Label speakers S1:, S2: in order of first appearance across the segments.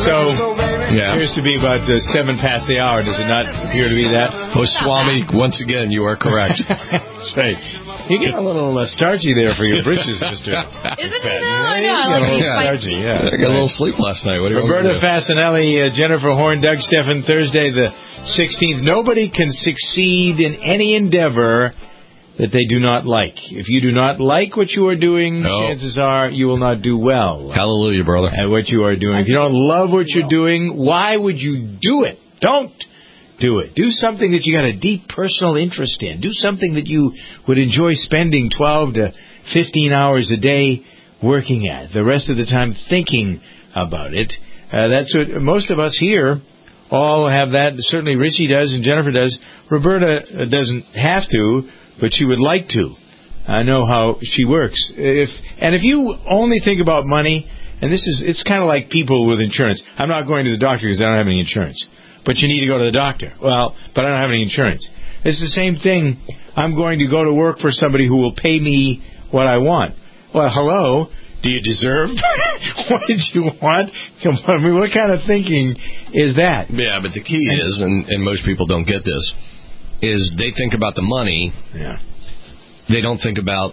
S1: So, appears to be about 7 past the hour. Does it not appear to be that?
S2: Oh, Swami, once again, you are correct.
S1: That's right. You get a little starchy there for your britches, Mr.
S3: Isn't it?
S1: A little starchy,
S2: I got a little sleep last night. What do you
S1: Roberta Fasanelli, Jennifer Horn, Doug Steffen, Thursday the 16th. Nobody can succeed in any endeavor that they do not like. If you do not like what you are doing, chances are you will not do well.
S2: Hallelujah, brother.
S1: At what you are doing. If you don't love what you're doing, why would you do it? Don't do it. Do something that you got a deep personal interest in. Do something that you would enjoy spending 12 to 15 hours a day working at. The rest of the time thinking about it. That's what most of us here all have that. Certainly Richie does and Jennifer does. Roberta doesn't have to, but she would like to. I know how she works. If you only think about money, and it's kind of like people with insurance. I'm not going to the doctor because I don't have any insurance. But you need to go to the doctor. Well, but I don't have any insurance. It's the same thing. I'm going to go to work for somebody who will pay me what I want. Well, hello. Do you deserve what did you want? Come on, I mean, what kind of thinking is that?
S2: Yeah, but the key is, and most people don't get this, is they think about the money.
S1: Yeah.
S2: They don't think about,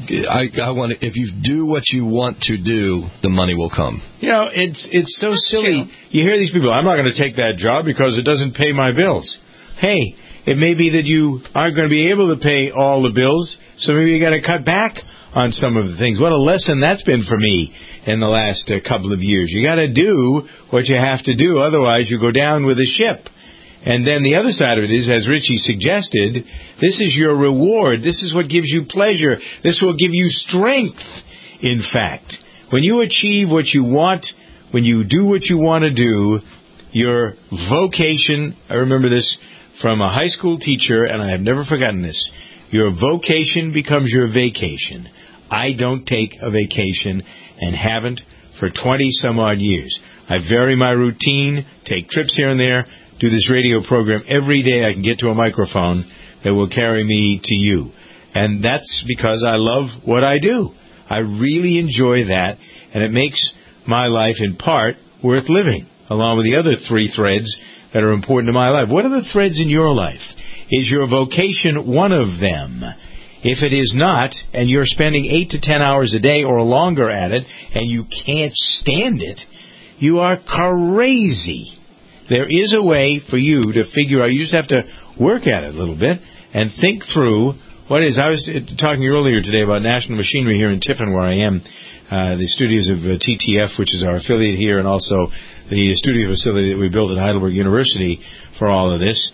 S2: I want to, if you do what you want to do, the money will come.
S1: You know, it's so silly. You hear these people, I'm not going to take that job because it doesn't pay my bills. Hey, it may be that you aren't going to be able to pay all the bills, so maybe you got to cut back on some of the things. What a lesson that's been for me in the last couple of years. You got to do what you have to do, otherwise you go down with the ship. And then the other side of it is, as Richie suggested, this is your reward. This is what gives you pleasure. This will give you strength, in fact. When you achieve what you want, when you do what you want to do, your vocation, I remember this from a high school teacher, and I have never forgotten this, your vocation becomes your vacation. I don't take a vacation and haven't for 20-some-odd years. I vary my routine, take trips here and there, do this radio program every day. I can get to a microphone that will carry me to you. And that's because I love what I do. I really enjoy that, and it makes my life, in part, worth living, along with the other 3 threads that are important to my life. What are the threads in your life? Is your vocation one of them? If it is not, and you're spending 8 to 10 hours a day or longer at it, and you can't stand it, you are crazy. There is a way for you to figure out. You just have to work at it a little bit and think through what it is. I was talking earlier today about National Machinery here in Tiffin, where I am, the studios of TTF, which is our affiliate here, and also the studio facility that we built at Heidelberg University for all of this.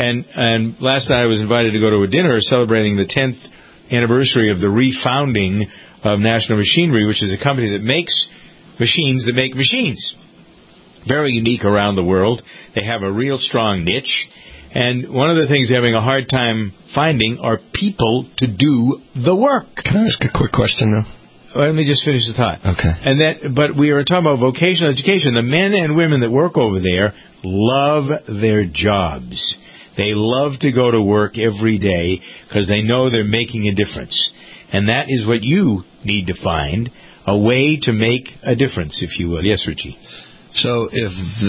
S1: And last night I was invited to go to a dinner celebrating the 10th anniversary of the refounding of National Machinery, which is a company that makes machines that make machines. Very unique around the world. They have a real strong niche. And one of the things they're having a hard time finding are people to do the work.
S2: Can I ask a quick question now?
S1: Well, let me just finish the thought.
S2: Okay.
S1: But we are talking about vocational education. The men and women that work over there love their jobs. They love to go to work every day because they know they're making a difference. And that is what you need to find, a way to make a difference, if you will. Yes, Richie?
S2: So if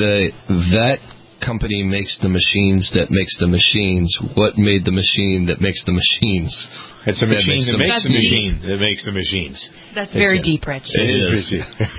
S2: that company makes the machines that makes the machines, what made the machine that makes the machines?
S1: It's a machine that makes the machine that makes the machines.
S3: That's very deep, Rich.
S1: It is.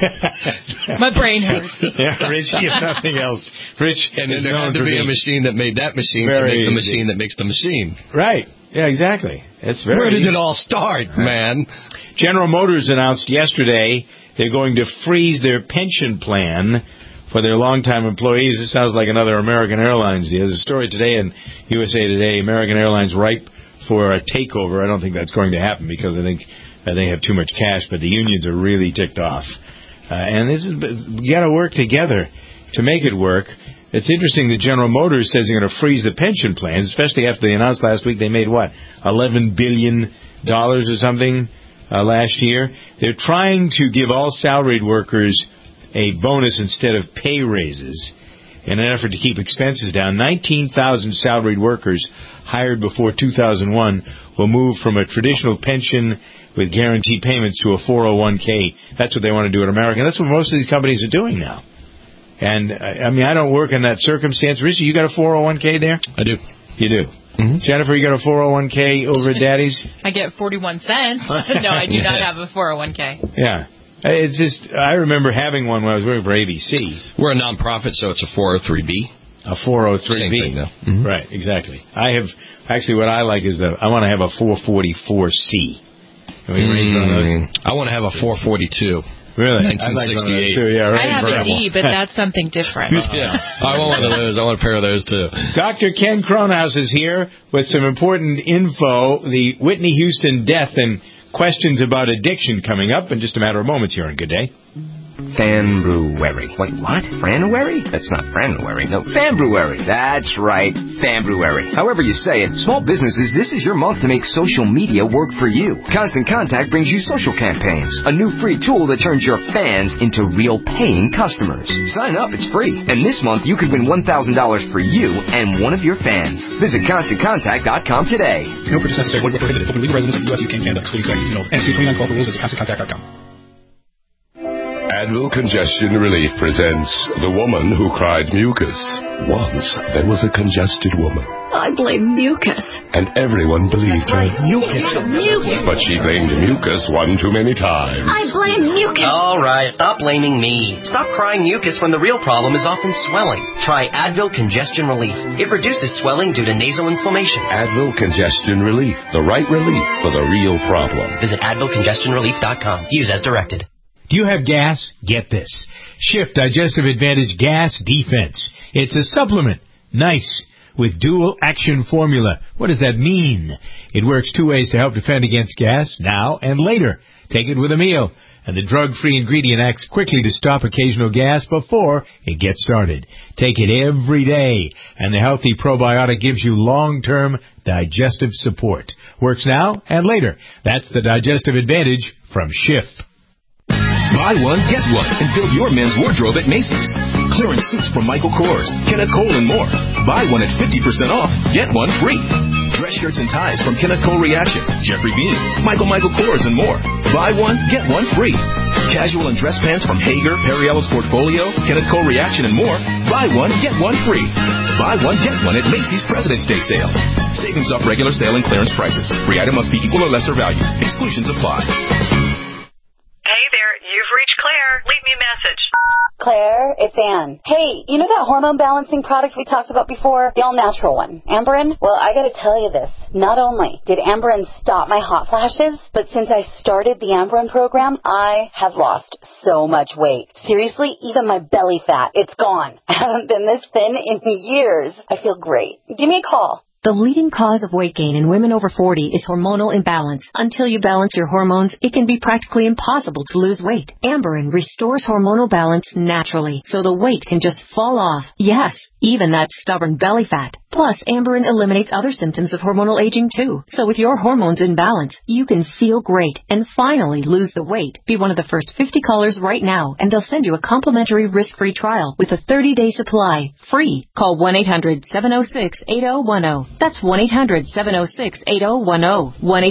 S3: My brain hurts.
S1: Yeah, Rich, if nothing else. Rich,
S2: and there had to be a machine that made that machine to make the machine that makes the machine.
S1: Right. Yeah, exactly. It's very.
S2: Where did it all start, man?
S1: General Motors announced yesterday they're going to freeze their pension plan for their longtime employees. This sounds like another American Airlines. There's a story today in USA Today, American Airlines ripe for a takeover. I don't think that's going to happen because I think they have too much cash, but the unions are really ticked off. And you got to work together to make it work. It's interesting that General Motors says they're going to freeze the pension plans, especially after they announced last week they made, $11 billion or something last year. They're trying to give all salaried workers a bonus instead of pay raises in an effort to keep expenses down. 19,000 salaried workers hired before 2001 will move from a traditional pension with guaranteed payments to a 401k. That's what they want to do at American. That's what most of these companies are doing now. And, I mean, I don't work in that circumstance. Richie, you got a 401k there?
S2: I do.
S1: You do? Mm-hmm. Jennifer, you got a 401k over at Daddy's?
S3: I get 41 cents. No, I do not have a 401k.
S1: Yeah. It's just, I remember having one when I was working for ABC.
S2: We're a nonprofit, so it's a 403B.
S1: A 403B.
S2: Same thing, though. Mm-hmm.
S1: Right, exactly. I have, actually what I like is I want to have a 444C.
S2: I want to have a 442.
S1: Really?
S2: 1968.
S1: Yeah, right.
S3: I have a D, but that's something different.
S2: Yeah, I want one of those. I want a pair of those, too.
S1: Dr. Ken Cronhaus is here with some important info. The Whitney Houston death and questions about addiction coming up in just a matter of moments here on Good Day.
S4: Fanbrewery. Wait, what? Franuary? That's not Franuary. No, Fanbrewery. That's right, Fanbrewery. However you say it, small businesses, this is your month to make social media work for you. Constant Contact brings you social campaigns, a new free tool that turns your fans into real paying customers. Sign up, it's free. And this month you could win $1,000 for you and one of your fans. Visit ConstantContact.com today.
S5: No purchase necessary. Void where prohibited. Open to legal residents of the U.S., UK, and Canada, including Quebec. No. NC 29 call for rules. Visit ConstantContact.com.
S6: Advil Congestion Relief presents The Woman Who Cried Mucus. Once there was a congested woman.
S7: I blame mucus.
S6: And everyone believed her.
S7: Mucus.
S6: But she blamed mucus one too many times.
S7: I blame mucus.
S8: All right, stop blaming me. Stop crying mucus when the real problem is often swelling. Try Advil Congestion Relief. It reduces swelling due to nasal inflammation.
S6: Advil Congestion Relief. The right relief for the real problem.
S8: Visit AdvilCongestionRelief.com. Use as directed.
S1: Do you have gas? Get this. Shift Digestive Advantage Gas Defense. It's a supplement. Nice. With dual action formula. What does that mean? It works two ways to help defend against gas, now and later. Take it with a meal. And the drug-free ingredient acts quickly to stop occasional gas before it gets started. Take it every day. And the healthy probiotic gives you long-term digestive support. Works now and later. That's the Digestive Advantage from Schiff.
S9: Buy one, get one, and build your men's wardrobe at Macy's. Clearance suits from Michael Kors, Kenneth Cole, and more. Buy one at 50% off, get one free. Dress shirts and ties from Kenneth Cole Reaction, Jeffrey Beam, Michael Kors, and more. Buy one, get one free. Casual and dress pants from Hager, Perry Ellis Portfolio, Kenneth Cole Reaction, and more. Buy one, get one free. Buy one, get one at Macy's President's Day sale. Savings off regular sale and clearance prices. Free item must be equal or lesser value. Exclusions apply.
S10: You've reached Claire. Leave me a message.
S11: Claire, it's Ann. Hey, you know that hormone balancing product we talked about before? The all-natural one. Amberen? Well, I gotta tell you this. Not only did Amberen stop my hot flashes, but since I started the Amberen program, I have lost so much weight. Seriously, even my belly fat, it's gone. I haven't been this thin in years. I feel great. Give me a call.
S12: The leading cause of weight gain in women over 40 is hormonal imbalance. Until you balance your hormones, it can be practically impossible to lose weight. Amberen restores hormonal balance naturally, so the weight can just fall off. Yes, even that stubborn belly fat. Plus, Amberen eliminates other symptoms of hormonal aging too. So with your hormones in balance, you can feel great and finally lose the weight. Be one of the first 50 callers right now, and they'll send you a complimentary risk-free trial with a 30-day supply, free. Call 1-800-706-8010. That's 1-800-706-8010.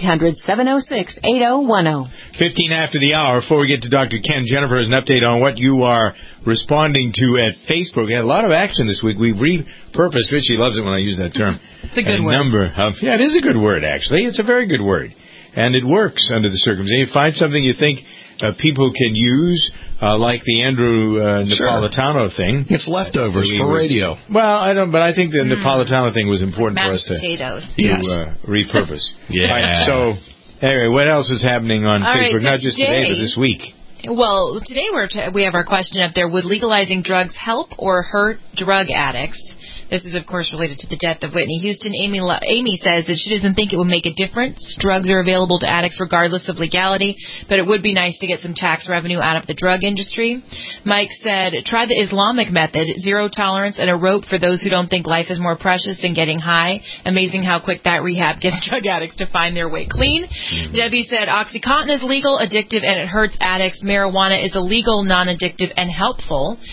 S12: 1-800-706-8010.
S1: 15 after the hour. Before we get to Dr. Ken, Jennifer has an update on what you are responding to at Facebook. We had a lot of action this week. We've repurposed. Richie loves it when I use that term.
S3: It's a good word.
S1: Yeah, it is a good word, actually. It's a very good word. And it works under the circumstances. You find something you think people can use, like the Andrew Napolitano thing.
S2: It's leftovers for radio.
S1: Well, I think the Napolitano thing was important for us to repurpose.
S2: Yeah.
S1: Right, so, anyway, what else is happening on Facebook? Not just today, but this week.
S3: Well, today we have our question up there. Would legalizing drugs help or hurt drug addicts? This is, of course, related to the death of Whitney Houston. Amy says that she doesn't think it would make a difference. Drugs are available to addicts regardless of legality, but it would be nice to get some tax revenue out of the drug industry. Mike said, try the Islamic method, zero tolerance and a rope for those who don't think life is more precious than getting high. Amazing how quick that rehab gets drug addicts to find their way clean. Debbie said, OxyContin is legal, addictive, and it hurts addicts. Marijuana is illegal, non-addictive, and helpful.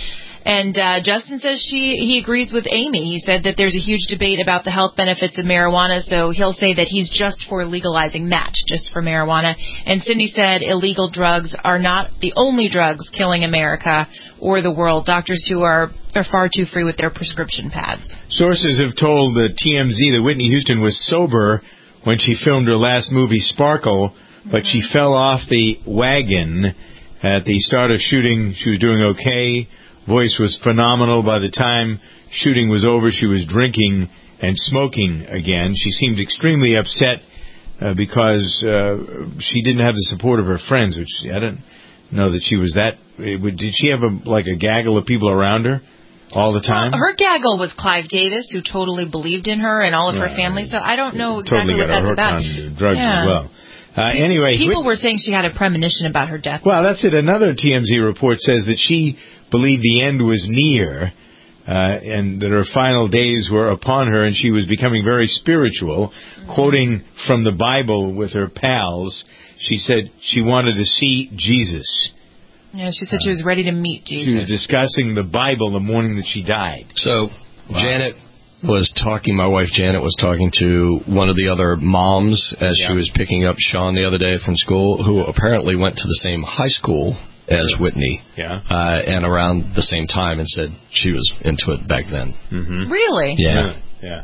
S3: And Justin says he agrees with Amy. He said that there's a huge debate about the health benefits of marijuana, so he'll say that he's just for legalizing that, just for marijuana. And Cindy said illegal drugs are not the only drugs killing America or the world. Doctors who are far too free with their prescription pads.
S1: Sources have told the TMZ that Whitney Houston was sober when she filmed her last movie, Sparkle, but she fell off the wagon at the start of shooting. She was doing okay. Voice was phenomenal. By the time shooting was over, she was drinking and smoking again. She seemed extremely upset because she didn't have the support of her friends, which I didn't know that she was that. Did she have a gaggle of people around her all the time?
S3: Well, her gaggle was Clive Davis, who totally believed in her and all of her family, so I don't know exactly what that's about.
S1: On drugs as well. Anyway,
S3: people were saying she had a premonition about her death.
S1: Well, that's it. Another TMZ report says that she believed the end was near, and that her final days were upon her, and she was becoming very spiritual. Quoting from the Bible with her pals, she said she wanted to see Jesus.
S3: Yeah, she said she was ready to meet Jesus.
S1: She was discussing the Bible the morning that she died.
S2: So, my wife Janet was talking to one of the other moms as she was picking up Sean the other day from school, who apparently went to the same high school as Whitney, and around the same time, and said she was into it back then.
S3: Mm-hmm. Really?
S2: Yeah.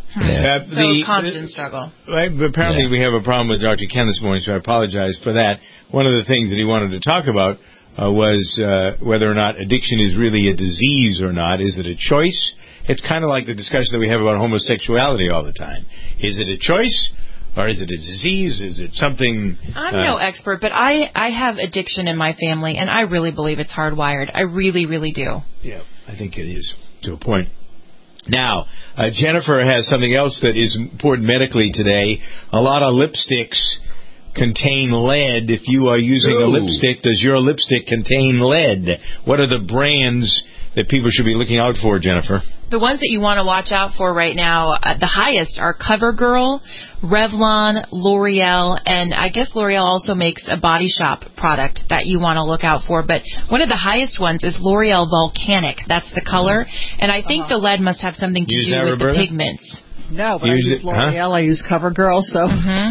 S3: So constant struggle.
S1: Apparently we have a problem with Dr. Ken this morning, so I apologize for that. One of the things that he wanted to talk about was whether or not addiction is really a disease or not. Is it a choice? It's kind of like the discussion that we have about homosexuality all the time. Is it a choice? Or is it a disease? Is it something...
S3: I'm no expert, but I have addiction in my family, and I really believe it's hardwired. I really, really do.
S1: Yeah, I think it is, to a point. Now, Jennifer has something else that is important medically today. A lot of lipsticks contain lead. If you are using a lipstick, does your lipstick contain lead? What are the brands that people should be looking out for, Jennifer?
S3: The ones that you want to watch out for right now, the highest are CoverGirl, Revlon, L'Oreal, and I guess L'Oreal also makes a Body Shop product that you want to look out for. But one of the highest ones is L'Oreal Volcanic. That's the color. And I think the lead must have something to do with the pigments.
S13: No, but I use L'Oreal. I use CoverGirl. So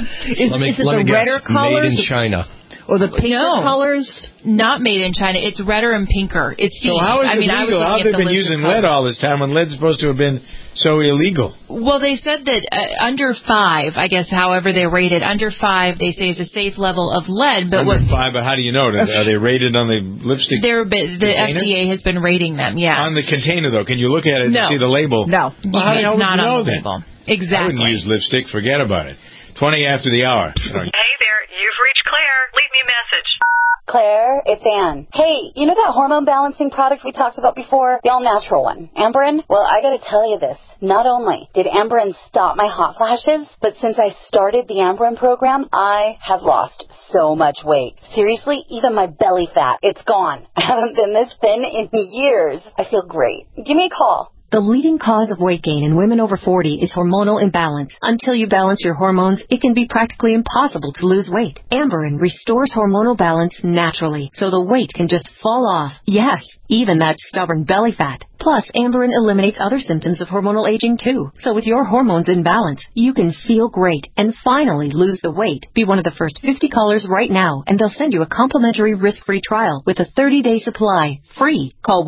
S13: is it the redder colors?
S2: Made in China.
S13: Or the pinker colors?
S3: Not made in China. It's redder and pinker. It's
S1: so how is it legal? How have they been using lead all this time when lead's supposed to have been so illegal?
S3: Well, they said that under 5, I guess, however they're rated, under 5 they say is a safe level of lead. But
S1: under 5, but how do you know? Are they rated on the lipstick?
S3: The FDA has been rating them, yeah.
S1: On the container, though, can you look at it and see the label?
S13: No.
S1: Well, how
S3: it's not on the label. Exactly.
S1: I wouldn't use lipstick. Forget about it. 20 after the hour.
S10: Hey there, you've reached Claire. Leave me a message.
S11: Claire, it's Ann. Hey, you know that hormone balancing product we talked about before? The all-natural one. Amberen? Well, I gotta tell you this. Not only did Amberen stop my hot flashes, but since I started the Amberen program, I have lost so much weight. Seriously, even my belly fat, it's gone. I haven't been this thin in years. I feel great. Give me a call.
S12: The leading cause of weight gain in women over 40 is hormonal imbalance. Until you balance your hormones, it can be practically impossible to lose weight. Amberen restores hormonal balance naturally, so the weight can just fall off. Yes, even that stubborn belly fat. Plus, Amberen eliminates other symptoms of hormonal aging too. So with your hormones in balance, you can feel great and finally lose the weight. Be one of the first 50 callers right now, and they'll send you a complimentary risk-free trial with a 30-day supply, free. Call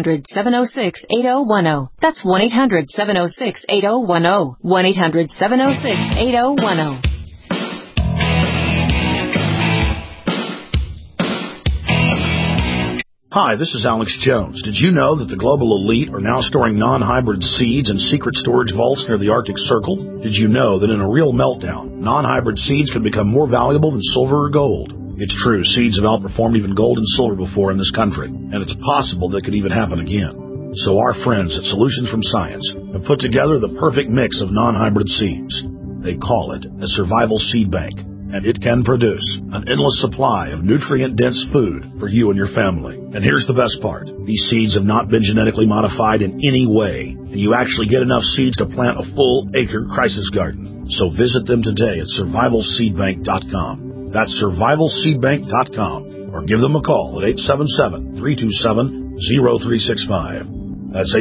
S12: 1-800-706-8010. That's 1-800-706-8010. 1-800-706-8010.
S14: Hi, this is Alex Jones. Did you know that the global elite are now storing non-hybrid seeds in secret storage vaults near the Arctic Circle? Did you know that in a real meltdown, non-hybrid seeds can become more valuable than silver or gold? It's true, seeds have outperformed even gold and silver before in this country, and it's possible that could even happen again. So our friends at Solutions from Science have put together the perfect mix of non-hybrid seeds. They call it a survival seed bank, and it can produce an endless supply of nutrient-dense food for you and your family. And here's the best part. These seeds have not been genetically modified in any way, and you actually get enough seeds to plant a full-acre crisis garden. So visit them today at survivalseedbank.com. That's survivalseedbank.com, or give them a call at 877-327-0365. That's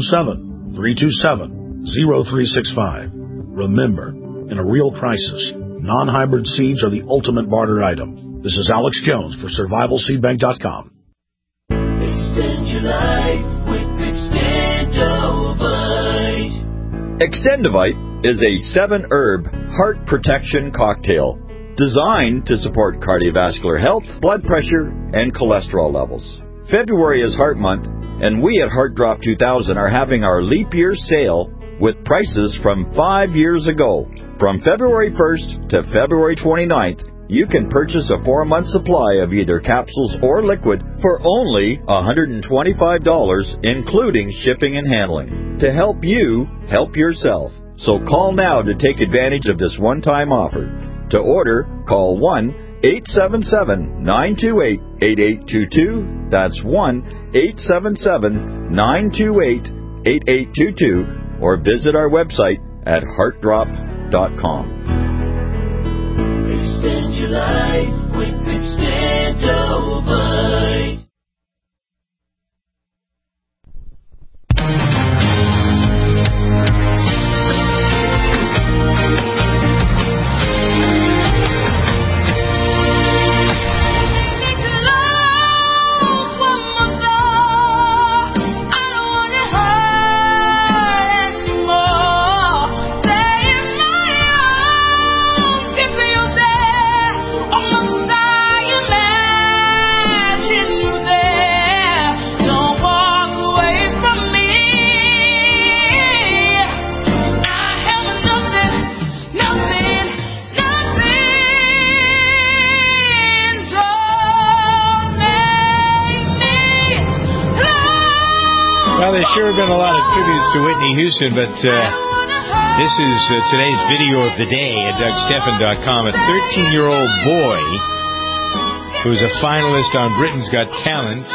S14: 877-327-0365. Remember, in a real crisis, non-hybrid seeds are the ultimate barter item. This is Alex Jones for SurvivalSeedBank.com.
S15: Extend your life with Extendovite. Extendovite is a 7-herb heart protection cocktail designed to support cardiovascular health, blood pressure, and cholesterol levels. February is Heart Month, and we at Heart Drop 2000 are having our leap year sale with prices from 5 years ago. From February 1st to February 29th, you can purchase a 4-month supply of either capsules or liquid for only $125, including shipping and handling, to help you help yourself. So call now to take advantage of this one-time offer. To order, call 1-877-928-8822. That's 1-877-928-8822. Or visit our website at heartdrop.com. Extend your life with Extendovite.
S1: Well, there sure have been a lot of tributes to Whitney Houston, but this is today's video of the day at DougStephan.com. A 13-year-old boy who was a finalist on Britain's Got Talent.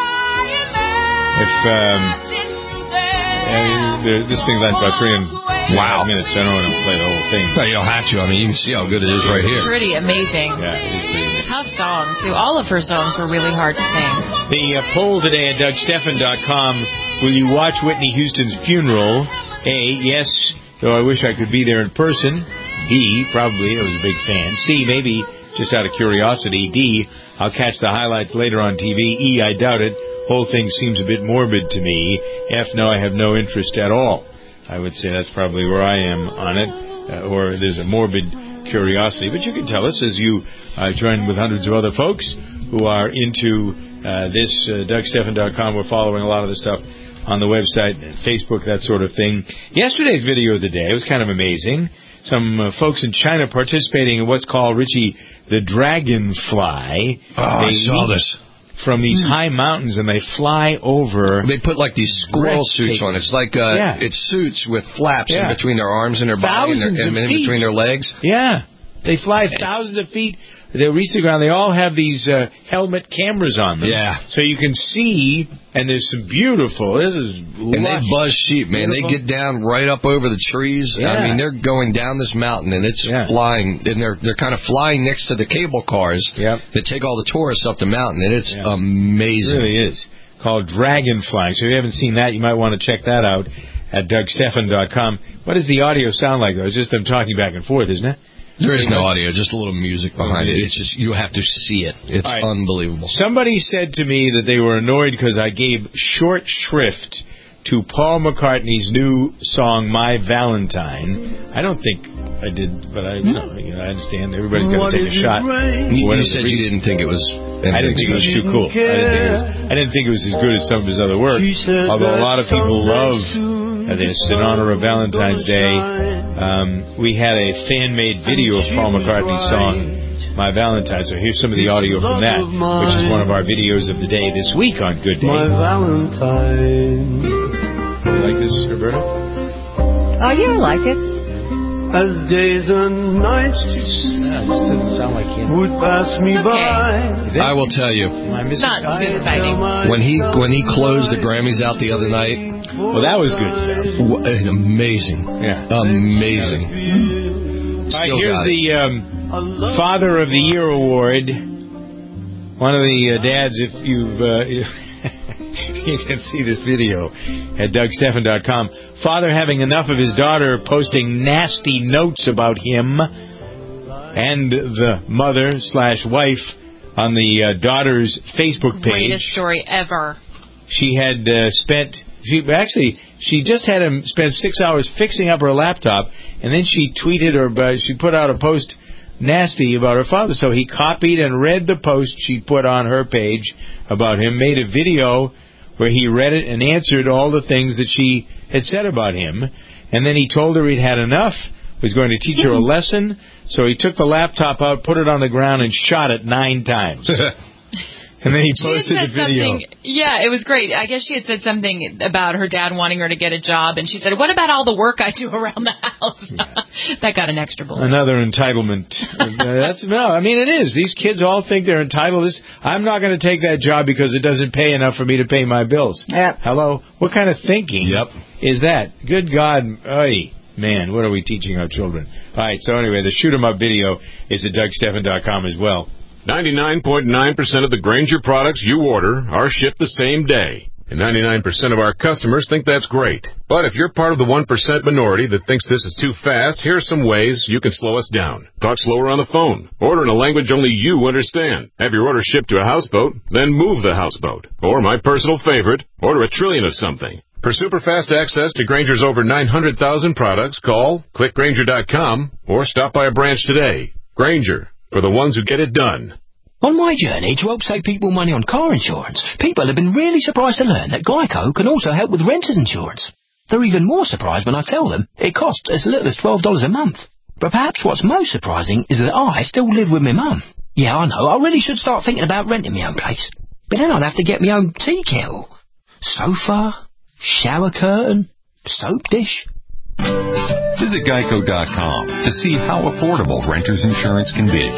S1: This thing lasts about 3 minutes. I don't want to play the whole thing.
S2: No, you don't have to. I mean, you can see how good it is right here.
S3: Pretty amazing.
S1: Yeah, it is pretty amazing.
S3: Tough song, too. All of her songs were really hard to sing.
S1: The poll today at DougStephan.com. Will you watch Whitney Houston's funeral? A, yes, though I wish I could be there in person. B, probably, I was a big fan. C, maybe just out of curiosity. D, I'll catch the highlights later on TV. E, I doubt it. Whole thing seems a bit morbid to me. F, no, I have no interest at all. I would say that's probably where I am on it. Or there's a morbid curiosity. But you can tell us as you join with hundreds of other folks who are into this DougStephan.com. We're following a lot of the stuff on the website, Facebook, that sort of thing. Yesterday's video of the day was kind of amazing. Some folks in China participating in what's called, Richie, the dragonfly.
S2: Oh, I saw this.
S1: From these high mountains, and they fly over.
S2: They put like these squirrel suits on. It's like it's suits with flaps in between their arms and their body and in between their legs.
S1: Yeah, they fly thousands of feet. They reach the ground. They all have these helmet cameras on them.
S2: Yeah.
S1: So you can see, and there's some beautiful. This is lush.
S2: And they buzz sheep, man. Beautiful. They get down right up over the trees.
S1: Yeah.
S2: I mean, they're going down this mountain, and it's flying. And they're kind of flying next to the cable cars that take all the tourists up the mountain, and it's amazing.
S1: It really is. Called Dragonfly. So if you haven't seen that, you might want to check that out at DougStephan.com. What does the audio sound like, though? It's just them talking back and forth, isn't it?
S2: There is no audio, just a little music behind it. It's just, you have to see it. It's unbelievable.
S1: Somebody said to me that they were annoyed because I gave short shrift to Paul McCartney's new song, My Valentine. I don't think I did, but I understand. Everybody's got to take a shot.
S2: You said you didn't think it was...
S1: I didn't think it was too cool. I didn't think it was as good as some of his other work, although a lot of people love this in honor of Valentine's Day. We had a fan-made video of Paul McCartney's song, My Valentine. So here's some of the audio from that, which is one of our videos of the day this week on Good Day.
S16: My Valentine.
S1: You like this, Roberta?
S13: Oh, yeah, I like it.
S16: As days and nights
S1: this doesn't sound like him.
S16: Would pass me by.
S2: I will tell you.
S3: Not too exciting.
S2: When he closed the Grammys out the other night.
S1: Well, that was good stuff.
S2: Amazing.
S1: Yeah.
S2: Amazing.
S1: All right, here's the Father of the Year award. One of the dads, if you've You can see this video at DougStephan.com. Father having enough of his daughter posting nasty notes about him, and the mother/wife on the daughter's Facebook page.
S3: Greatest story ever.
S1: She had she just had him spend 6 hours fixing up her laptop, and then she tweeted she put out a post nasty about her father. So he copied and read the post she put on her page about him, made a video where he read it and answered all the things that she had said about him, and then he told her he'd had enough, was going to teach her a lesson. So he took the laptop out, put it on the ground, and shot it 9 times. And then he posted the video.
S3: Yeah, it was great. I guess she had said something about her dad wanting her to get a job, and she said, "What about all the work I do around the house?" Yeah. That got an extra bullet.
S1: Another entitlement. It is. These kids all think they're entitled. I'm not going to take that job because it doesn't pay enough for me to pay my bills.
S13: Yep.
S1: Hello? What kind of thinking is that? Good God. Oy. Man, what are we teaching our children? All right, so anyway, the shoot 'em up video is at DougStephan.com as well.
S17: 99.9% of the Grainger products you order are shipped the same day. And 99% of our customers think that's great. But if you're part of the 1% minority that thinks this is too fast, here's some ways you can slow us down. Talk slower on the phone. Order in a language only you understand. Have your order shipped to a houseboat, then move the houseboat. Or my personal favorite, order 1 trillion of something. For super fast access to Grainger's over 900,000 products, call, click Grainger.com, or stop by a branch today. Grainger, for the ones who get it done.
S18: On my journey to help save people money on car insurance, people have been really surprised to learn that Geico can also help with renter's insurance. They're even more surprised when I tell them it costs as little as $12 a month. But perhaps what's most surprising is that I still live with my mum. Yeah, I know, I really should start thinking about renting my own place. But then I'd have to get my own tea kettle, sofa, shower curtain, soap dish.
S19: Visit Geico.com to see how affordable renter's insurance can be.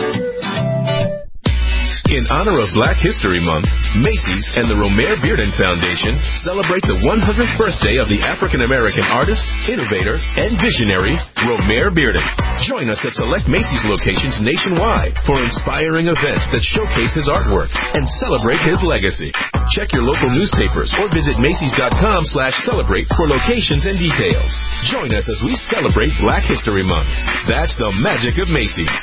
S9: In honor of Black History Month, Macy's and the Romare Bearden Foundation celebrate the 100th birthday of the African-American artist, innovator, and visionary, Romare Bearden. Join us at select Macy's locations nationwide for inspiring events that showcase his artwork and celebrate his legacy. Check your local newspapers or visit Macy's.com/celebrate for locations and details. Join us as we celebrate Black History Month. That's the magic of Macy's.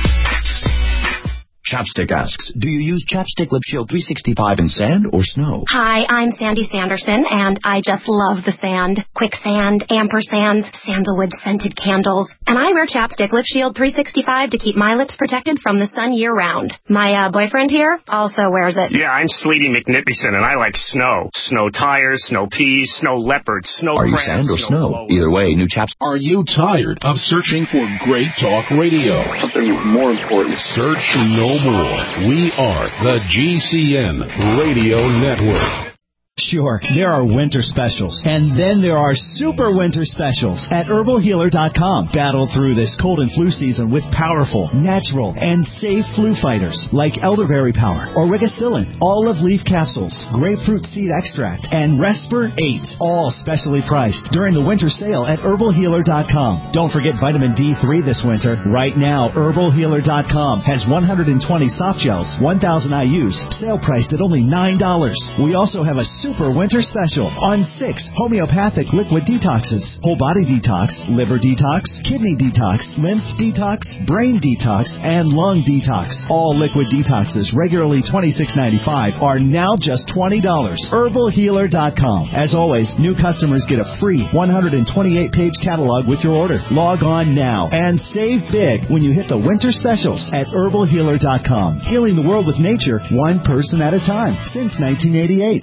S20: Chapstick asks, do you use Chapstick Lip Shield 365 in sand or snow?
S21: Hi, I'm Sandy Sanderson, and I just love the sand. Quicksand, ampersands, sandalwood scented candles. And I wear Chapstick Lip Shield 365 to keep my lips protected from the sun year-round. My boyfriend here also wears it.
S22: Yeah, I'm Sleety McNippyson, and I like snow. Snow tires, snow peas, snow leopards, snow
S20: crabs. Are you sand or snow?
S22: Blowers.
S20: Either way, new Chapstick.
S23: Are you tired of searching for great talk radio?
S24: Something more important.
S23: Search no more. We are the GCN Radio Network.
S25: Sure, there are winter specials, and then there are super winter specials at HerbalHealer.com. Battle through this cold and flu season with powerful, natural, and safe flu fighters like Elderberry Power, Origicillin, olive leaf capsules, grapefruit seed extract, and Respir 8, all specially priced during the winter sale at HerbalHealer.com. Don't forget vitamin D3 this winter. Right now, HerbalHealer.com has 120 soft gels, 1,000 IUs, sale priced at only $9. We also have a super winter special on 6 homeopathic liquid detoxes: whole body detox, liver detox, kidney detox, lymph detox, brain detox, and lung detox. All liquid detoxes, regularly $26.95, are now just $20. HerbalHealer.com. As always, new customers get a free 128-page catalog with your order. Log on now and save big when you hit the winter specials at HerbalHealer.com. Healing the world with nature, one person at a time, since 1988.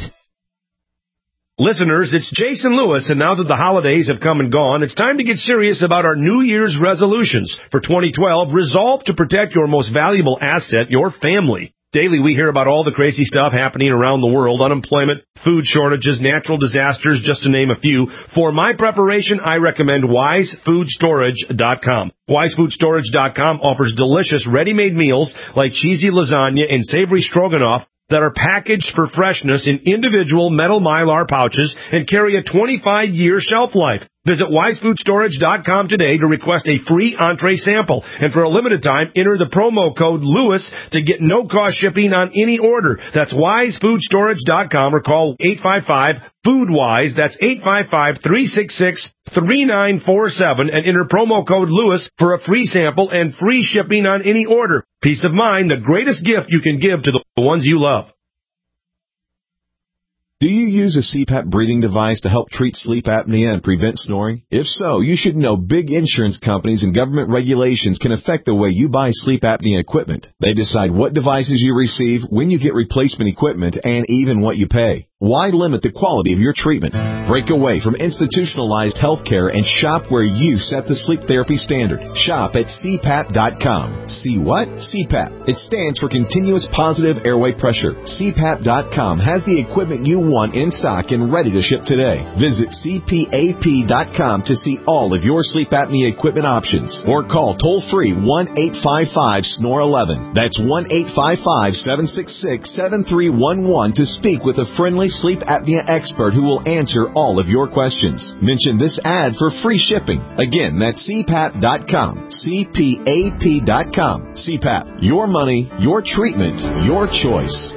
S26: Listeners, it's Jason Lewis, and now that the holidays have come and gone, it's time to get serious about our New Year's resolutions. For 2012, resolve to protect your most valuable asset, your family. Daily, we hear about all the crazy stuff happening around the world: unemployment, food shortages, natural disasters, just to name a few. For my preparation, I recommend WiseFoodStorage.com. WiseFoodStorage.com offers delicious ready-made meals like cheesy lasagna and savory stroganoff that are packaged for freshness in individual metal Mylar pouches and carry a 25-year shelf life. Visit WiseFoodStorage.com today to request a free entree sample. And for a limited time, enter the promo code LEWIS to get no-cost shipping on any order. That's WiseFoodStorage.com or call 855-FOODWISE. That's 855-366-3947 and enter promo code LEWIS for a free sample and free shipping on any order. Peace of mind, the greatest gift you can give to the ones you love.
S4: Do you use a CPAP breathing device to help treat sleep apnea and prevent snoring? If so, you should know big insurance companies and government regulations can affect the way you buy sleep apnea equipment. They decide what devices you receive, when you get replacement equipment, and even what you pay. Why limit the quality of your treatment? Break away from institutionalized health care and shop where you set the sleep therapy standard. Shop at CPAP.com. See what? CPAP. It stands for Continuous Positive Airway Pressure. CPAP.com has the equipment you want in stock and ready to ship today. Visit CPAP.com to see all of your sleep apnea equipment options. Or call toll-free 1-855-SNORE-11. That's 1-855-766-7311 to speak with a friendly sleep apnea expert who will answer all of your questions. Mention this ad for free shipping. Again, that's CPAP.com. CPAP.com. CPAP. Your money, your treatment, your choice.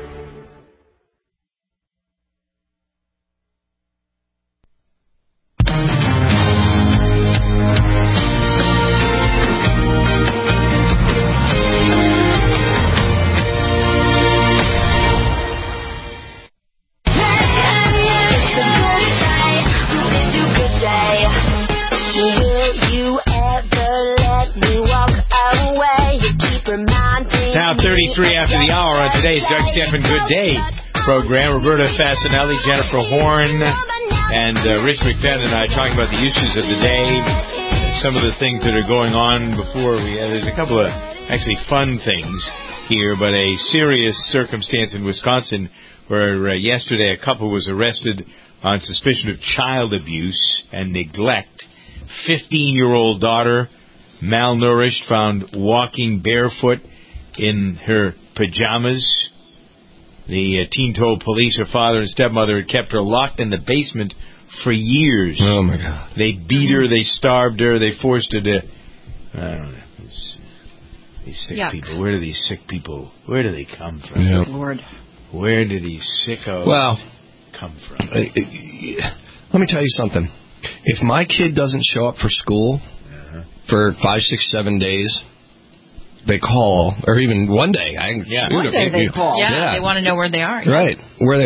S1: Now 33 after the hour on today's Doug Stephan Good Day program. Roberta Fasanelli, Jennifer Horn, and Rich McFadden and I talking about the issues of the day, some of the things that are going on before we... there's a couple of actually fun things here, but a serious circumstance in Wisconsin where yesterday a couple was arrested on suspicion of child abuse and neglect. 15-year-old daughter, malnourished, found walking barefoot in her pajamas. The teen told police her father and stepmother had kept her locked in the basement for years.
S2: Oh, my God.
S1: They beat her, they starved her, they forced her to... I don't know. These sick people. Where do these sick people... Where do they come from?
S13: Yeah. Lord.
S1: Where do these sickos come from?
S2: Let me tell you something. If my kid doesn't show up for school for 5, 6, 7 days... They call, or even one day.
S13: One day they call.
S3: Yeah, they want to know where they are.
S2: Right. Where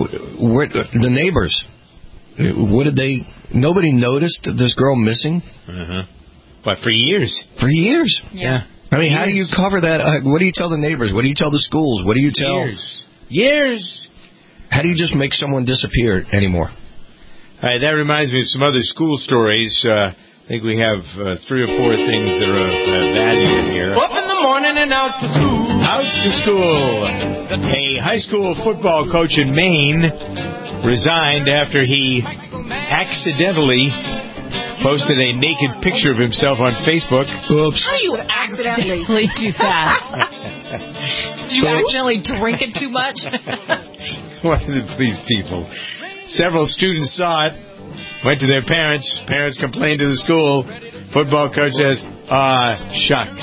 S2: the neighbors. What did they... Nobody noticed this girl missing?
S1: But for years.
S2: For years.
S3: Yeah.
S2: I mean, how do you cover that? What do you tell the neighbors? What do you tell the schools? What do you tell...
S1: Years.
S2: How do you just make someone disappear anymore?
S1: All right, that reminds me of some other school stories. I think we have 3 or 4 things that are of value in here.
S16: Up in the morning and out to school.
S1: Out to school. A high school football coach in Maine resigned after he accidentally posted a naked picture of himself on Facebook.
S2: Oops.
S3: How do you accidentally do that? Did you accidentally drink it too much?
S1: What are these people? Several students saw it. Went to their parents. Parents complained to the school. Football coach says, shucks.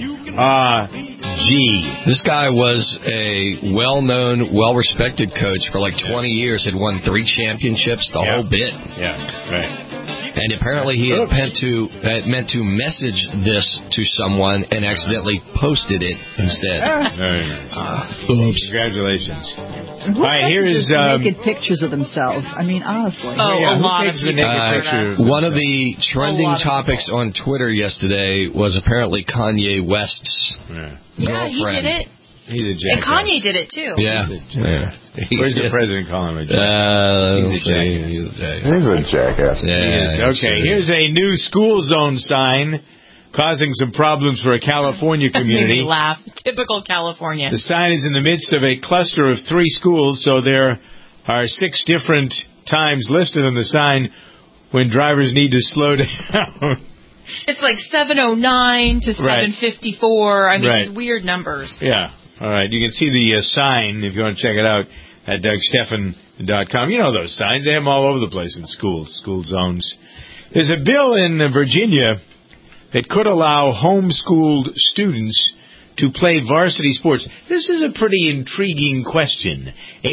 S1: Gee.
S2: This guy was a well-known, well-respected coach for like 20 years. Had won 3 championships, the whole bit.
S1: Yeah, right.
S2: And apparently he had meant to message this to someone and accidentally posted it instead.
S1: Oops. Congratulations.
S13: Who
S1: All right, here is
S13: naked pictures of themselves. I mean, honestly.
S3: A lot of
S2: people. One of the trending topics on Twitter yesterday was apparently Kanye West's girlfriend.
S3: He did it.
S1: He's a jackass.
S3: And Kanye did it, too.
S2: Yeah.
S1: Where's the president calling him a jackass?
S2: He's
S1: a jackass.
S2: Yeah,
S1: okay, here's a new school zone sign causing some problems for a California community.
S3: Made me laugh. Typical California.
S1: The sign is in the midst of a cluster of 3 schools, so there are 6 different times listed on the sign when drivers need to slow down.
S3: It's like 7:09 to 7:54. I mean, these weird numbers.
S1: Yeah. All right. You can see the sign, if you want to check it out, at DougStephan.com. You know those signs. They have them all over the place in schools, school zones. There's a bill in Virginia that could allow homeschooled students to play varsity sports. This is a pretty intriguing question.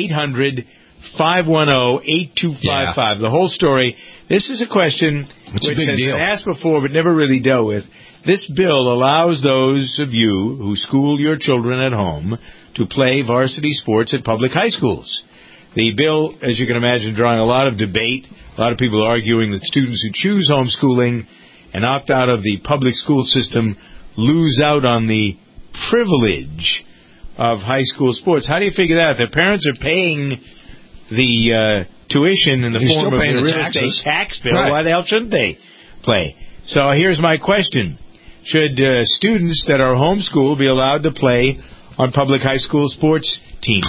S1: 800-510-8255. The whole story. This is a question which has been asked before but never really dealt with. This bill allows those of you who school your children at home to play varsity sports at public high schools. The bill, as you can imagine, drawing a lot of debate. A lot of people arguing that students who choose homeschooling and opt out of the public school system lose out on the privilege of high school sports. How do you figure that? If their parents are paying the tuition in the form of a real estate tax bill, why the hell shouldn't they play? So here's my question. Should students that are homeschooled be allowed to play on public high school sports teams?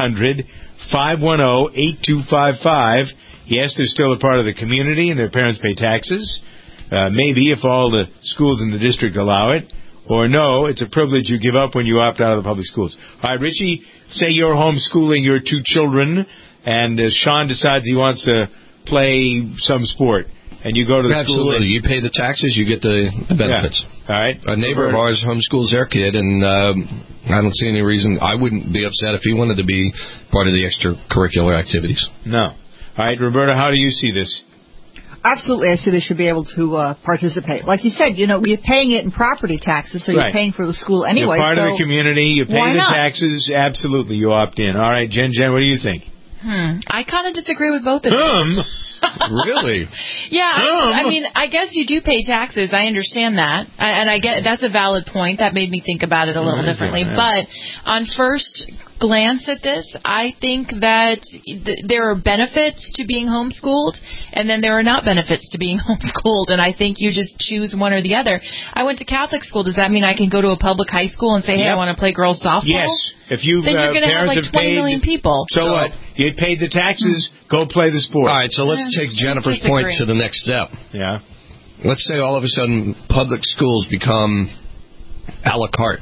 S1: 800-510-8255. Yes, they're still a part of the community and their parents pay taxes. Maybe if all the schools in the district allow it. Or no, it's a privilege you give up when you opt out of the public schools. All right, Richie, say you're homeschooling your 2 children, and Sean decides he wants to play some sport, and you go to the school.
S2: Absolutely. You pay the taxes, you get the benefits.
S1: Yeah. All right.
S2: A neighbor of ours homeschools their kid, and I don't see any reason. I wouldn't be upset if he wanted to be part of the extracurricular activities.
S1: No. All right, Roberta, how do you see this?
S13: Absolutely, I see they should be able to participate. Like you said, you're paying it in property taxes, so you're paying for the school anyway.
S1: You're part of the community. You pay the taxes. Absolutely, you opt in. All right, Jen, what do you think?
S3: I kind of disagree with both of them.
S2: Really?
S3: Yeah, I mean, I guess you do pay taxes. I understand that. And I get that's a valid point. That made me think about it a little differently. Yeah. But on first glance at this, I think that there are benefits to being homeschooled, and then there are not benefits to being homeschooled, and I think you just choose one or the other. I went to Catholic school. Does that mean I can go to a public high school and say, hey, I want to play girls softball?
S1: Yes. If you
S3: then you're going to have like 20 million people.
S1: So what? You paid the taxes, go play the sport.
S2: All right, so let's take Jennifer's point to the next step.
S1: Yeah.
S2: Let's say all of a sudden public schools become a la carte.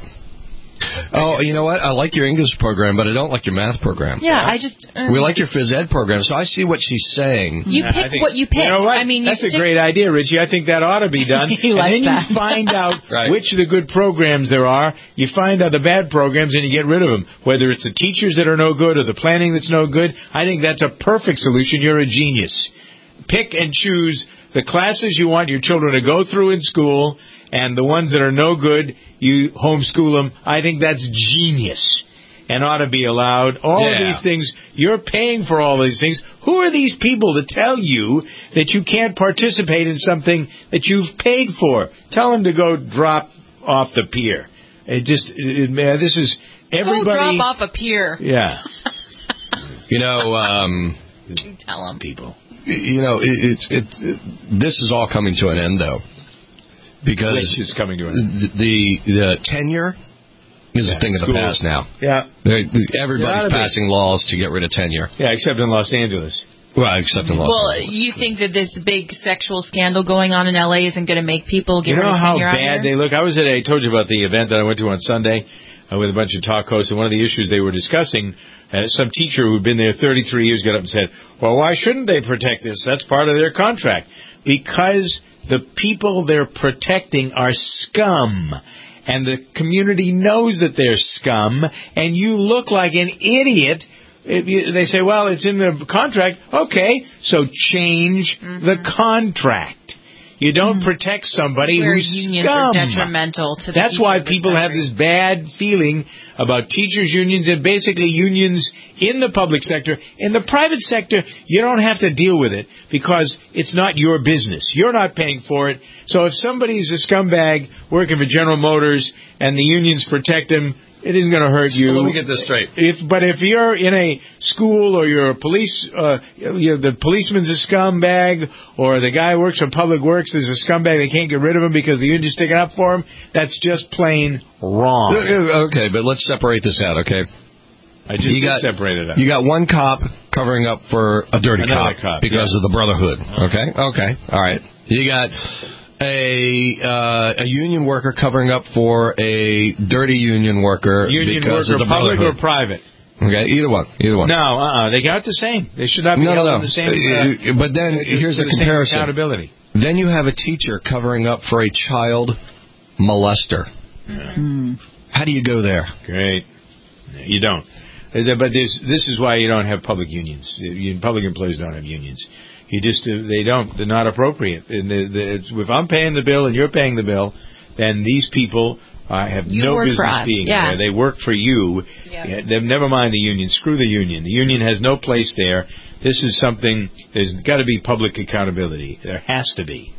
S2: Oh, you know what? I like your English program, but I don't like your math program.
S3: Yeah,
S2: we like your phys ed program, so I see what she's saying.
S3: You pick what you pick.
S1: You know what?
S3: I mean,
S1: that's a great idea, Richie. I think that ought to be done.
S3: You
S1: find out which of the good programs there are. You find out the bad programs, and you get rid of them. Whether it's the teachers that are no good or the planning that's no good, I think that's a perfect solution. You're a genius. Pick and choose the classes you want your children to go through in school, and the ones that are no good, you homeschool them. I think that's genius and ought to be allowed. All of these things, you're paying for all these things. Who are these people to tell you that you can't participate in something that you've paid for? Tell them to go drop off the pier. This is everybody.
S3: Go drop off a pier.
S1: Yeah.
S3: Tell them.
S1: People.
S2: This is all coming to an end, though. Because
S1: which is coming to an end?
S2: The tenure is a thing of the past now.
S1: Yeah.
S2: Everybody's passing laws to get rid of tenure.
S1: Yeah, except in Los Angeles.
S2: Well, except in Los Angeles.
S3: Well, you think that this big sexual scandal going on in L.A. isn't going to make people get rid of tenure out here?
S1: You know how bad they look? I told you about the event that I went to on Sunday with a bunch of talk hosts, and one of the issues they were discussing, some teacher who'd been there 33 years got up and said, well, why shouldn't they protect this? That's part of their contract. Because the people they're protecting are scum, and the community knows that they're scum, and you look like an idiot. They say, well, it's in the contract. Okay, so change the contract. You don't protect somebody who's
S3: unions
S1: scum.
S3: Are detrimental to the
S1: That's why people have this bad feeling about teachers' unions and basically unions in the public sector. In the private sector, you don't have to deal with it because it's not your business. You're not paying for it. So if somebody's a scumbag working for General Motors and the unions protect him, it isn't going to hurt you.
S2: Let me get this straight.
S1: But if you're in a school or you're a police, the policeman's a scumbag, or the guy who works for Public Works is a scumbag, they can't get rid of him because the union's sticking up for him, that's just plain wrong.
S2: Okay, but let's separate this out, okay?
S1: I just separated it out.
S2: You got one cop covering up for a dirty cop because of the brotherhood, okay? Okay, all right. You got a union worker covering up for a dirty union worker because of the
S1: public or private?
S2: Okay, either one.
S1: No, they got the same. They should not be held in the same.
S2: But then here's a comparison.
S1: Accountability.
S2: Then you have a teacher covering up for a child molester. How do you go there?
S1: Great. You don't. But this is why you don't have public unions. Public employees don't have unions. They don't. They're not appropriate. If I'm paying the bill and you're paying the bill, then these people have no business being there. They work for you. Yeah. Never mind the union. Screw the union. The union has no place there. This is something. There's got to be public accountability. There has to be.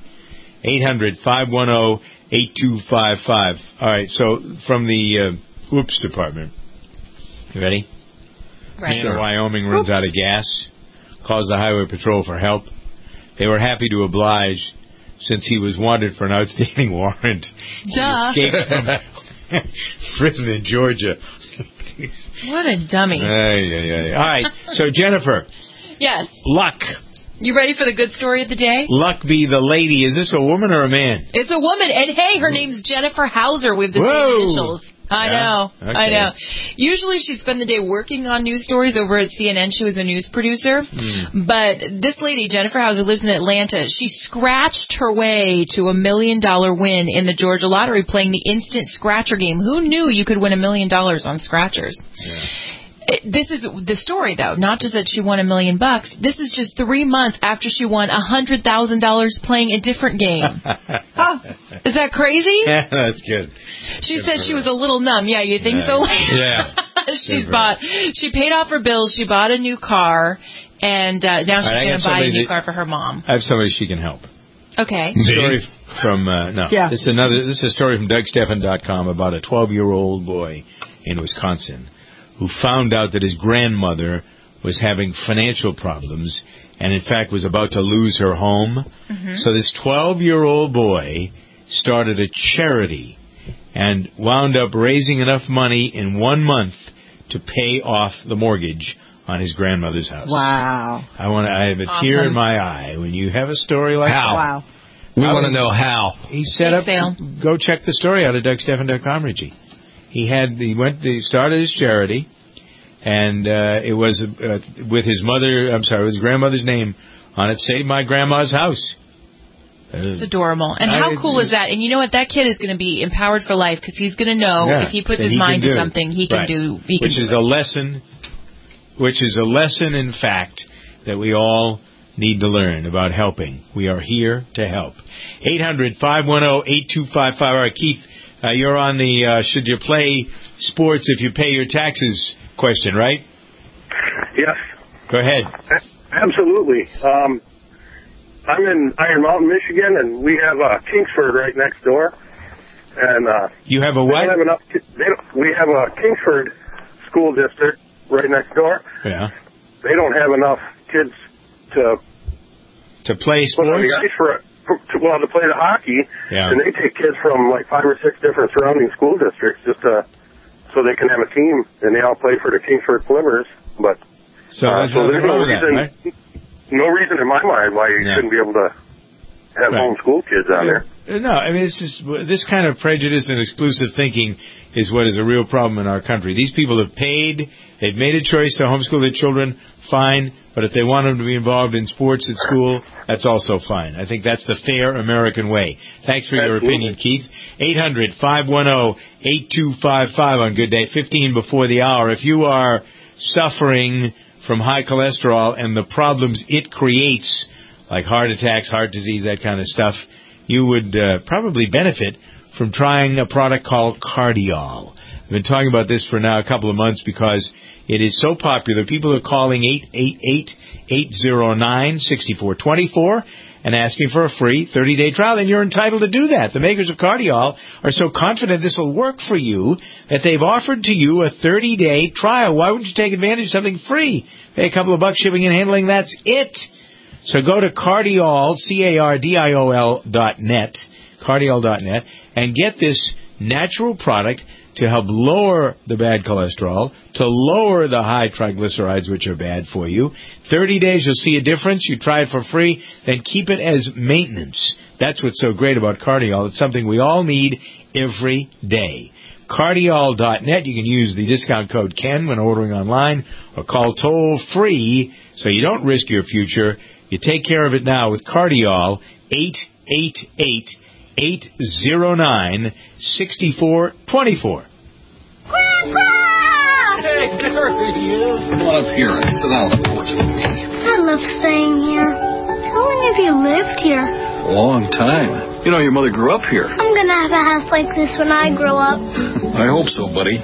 S1: 800-510-8255. All right. So from the Oops Department. You ready?
S3: Right.
S1: Sure. Wyoming runs out of gas. Calls the Highway Patrol for help. They were happy to oblige since he was wanted for an outstanding warrant. He escaped from prison in Georgia.
S3: What a dummy.
S1: All right. So, Jennifer.
S3: Yes.
S1: Luck.
S3: You ready for the good story of the day?
S1: Luck be the lady. Is this a woman or a man?
S3: It's a woman. And, hey, her name's Jennifer Hauser with the same initials. I know. Usually she'd spend the day working on news stories over at CNN. She was a news producer. But this lady, Jennifer Hauser, lives in Atlanta. She scratched her way to $1 million win in the Georgia Lottery playing the instant scratcher game. Who knew you could win $1 million on scratchers? Yeah. This is the story, though. Not just that she won $1 million. This is just 3 months after she won $100,000 playing a different game. Is that crazy?
S1: Yeah, that's good.
S3: She said she was a little numb. Yeah, you think so?
S1: Yeah.
S3: She paid off her bills. She bought a new car, and now she's going to buy a new car for her mom.
S1: I have somebody she can help.
S3: Okay.
S1: Story from This is a story from DougStephan.com about a 12-year-old boy in Wisconsin who found out that his grandmother was having financial problems and, in fact, was about to lose her home. So this 12-year-old boy started a charity and wound up raising enough money in 1 month to pay off the mortgage on his grandmother's house.
S13: Wow.
S1: I have a tear in my eye when you have a story like that.
S13: Wow.
S2: We want to know how.
S1: He set up. Go check the story out at DougStephan.com, Richie. He started his charity, and it was with his his grandmother's name on it. Save my grandma's house.
S3: It's adorable. And how cool is that? And you know what? That kid is going to be empowered for life because he's going to know if he puts his mind to something, he can do.
S1: Which is a lesson in fact that we all need to learn about helping. We are here to help. 800-510-8255. All right, Keith. You're on the should you play sports if you pay your taxes question, right?
S5: Yes.
S1: Go ahead.
S5: Absolutely. I'm in Iron Mountain, Michigan, and we have Kingsford right next door. And
S1: you have a what?
S5: We have a Kingsford school district right next door.
S1: Yeah.
S5: They don't have enough kids to
S1: play sports.
S5: Put on the ice to play the hockey, and they take kids from like 5 or 6 different surrounding school districts just so they can have a team, and they all play for the Kingsford Flimmers. But
S1: so there's
S5: no reason in my mind why you shouldn't be able to have homeschool kids out there.
S1: No, I mean this kind of prejudice and exclusive thinking is what is a real problem in our country. These people have paid, they've made a choice to homeschool their children, fine. But if they want them to be involved in sports at school, that's also fine. I think that's the fair American way. Thanks for your opinion, Keith. 800-510-8255 on Good Day, 15 before the hour. If you are suffering from high cholesterol and the problems it creates, like heart attacks, heart disease, that kind of stuff, you would probably benefit from trying a product called Cardiol. I've been talking about this for now a couple of months because it is so popular. People are calling 888-809-6424 and asking for a free 30-day trial, and you're entitled to do that. The makers of Cardiol are so confident this will work for you that they've offered to you a 30-day trial. Why wouldn't you take advantage of something free? Pay a couple of bucks shipping and handling, that's it. So go to Cardiol, Cardiol.net, Cardiol.net, and get this natural product to help lower the bad cholesterol, to lower the high triglycerides, which are bad for you. 30 days, you'll see a difference. You try it for free, then keep it as maintenance. That's what's so great about Cardiol. It's something we all need every day. Cardiol.net. You can use the discount code Ken when ordering online, or call toll-free so you don't risk your future. You take care of it now with Cardiol, 888-809-6424.
S6: Grandpa!
S7: Hey, there he is. Come on up here and sit down on the porch with me.
S6: I love staying here. How long have you lived here?
S7: A long time. You know, your mother grew up here.
S6: I'm going to have a house like this when I grow up.
S7: I hope so, buddy.